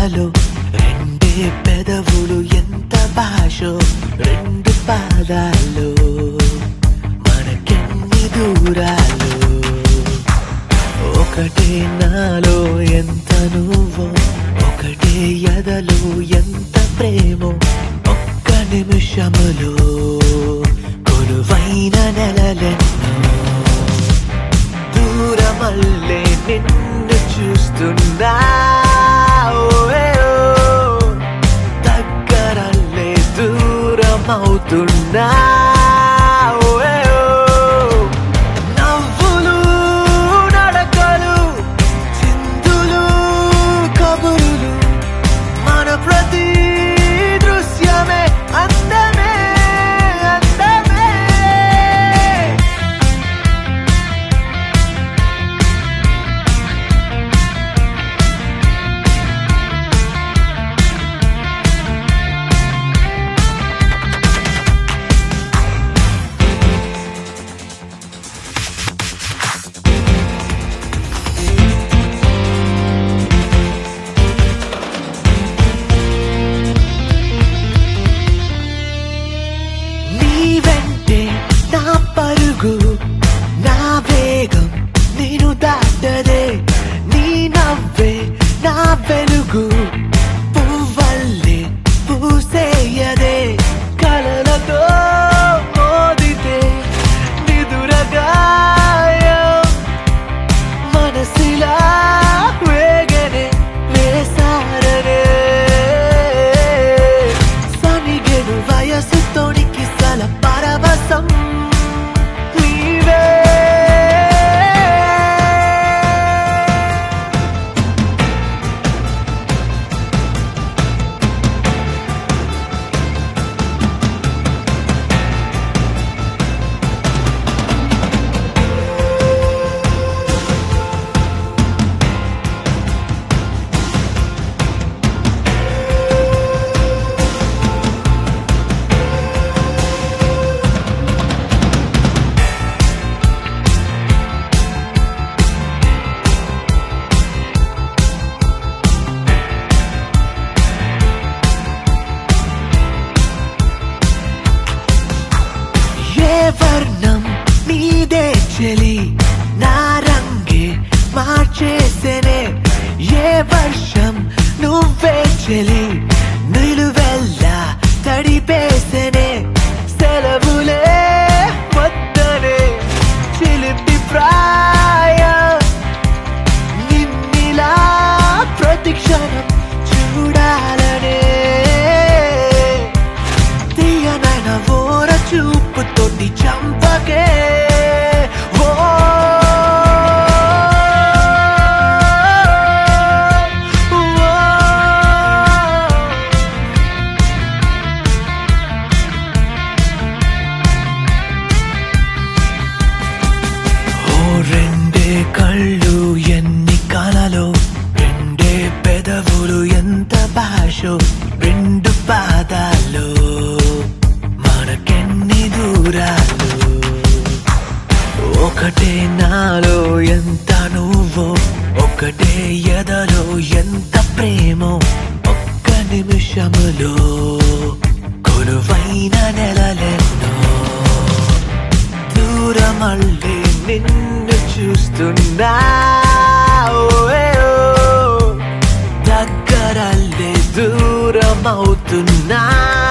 కలలో రెండే పెదవులు ఎంత భాషో రెండు పాదాల్లో మనకెన్ని దూరాలు ఒకటే నాలో ఎంత నువ్వో ఒకటే ఎదలో ఎంత ప్రేమో ఒక్క నిమిషములో కొలువైన నెలలెన్నో దూరమల్లే నిన్ను చూస్తున్నా దగ్గరల్లే దూరమవుతున్నా నవ్వులు నడకలు చిందులు కబురులు మన ప్రతి దృశ్యమే అందమే అందమే నా పరుగు నా వేగం నేను దాటదే నీ నవ్వే నా వెలుగు పువ్వల్లే పూసేయదే కలలతో మోదితే నిదురగాయం మనసిలా వేగనే వేసారనే సనిగెను వయసుతోనికి సల పరవశం వర్ణం నీదే చెలి నా రంగే మార్చేసేనే ఏ వర్షం నువ్వే చెలి నిలువెల్లా తడిపేసేనే సెలవులే వద్దనే చిలిపి ప్రాయం నిన్నిలా ప్రతిక్షణం చూడాలనే తీయనైన ఓర చూపుతోటి చంపకే రెండే కళ్ళు ఎన్ని కలలో రెండే పెదవులు ఎంత భాషో రెండు పాదాల్లో మనకెన్ని దూరాలు ఒకటే నాలో ఎంత నువ్వో ఒకటే ఎదలో ఎంత ప్రేమో ఒక్క నిమిషములో కొలువైన నెలలెన్నో దూరమల్లే నిన్ను చూస్తున్నా దగ్గరల్లే దూరమవుతున్నా